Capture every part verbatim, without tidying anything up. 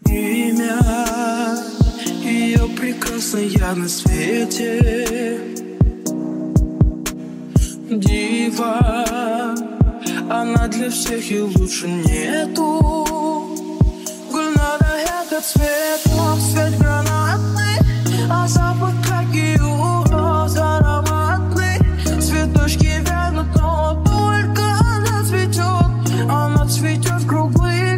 имя ее прекрасная на свете. Дива, она для всех и лучше нету. Гульнара — это цветок, цвет гранатный, а запах как ее роз ароматный. Цветочки вянут, но только она цветет, она цветет круглый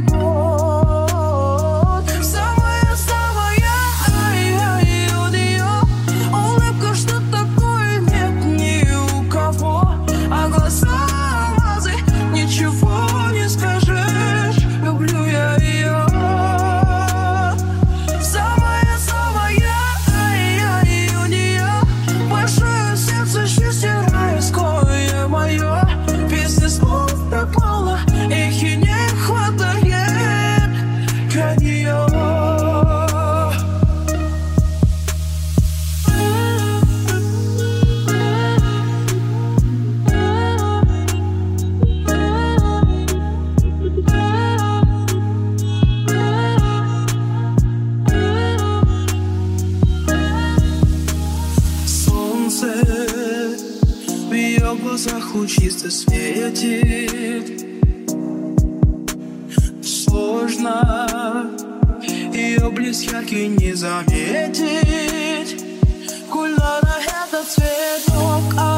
год. Самая-самая, ай-яй, от ее улыбка, что такое нет ни у кого. А глаза алмазы, ничего не скажешь, люблю я ее. Самая-самая, ай-яй, у нее большое сердце, счастье райское мое. Песня слов пропала, их и не хватает для нее. Солнце в ее глазах лучисто светит. Сложно ее блеск яркий не заметить. Гульнара — это цветок,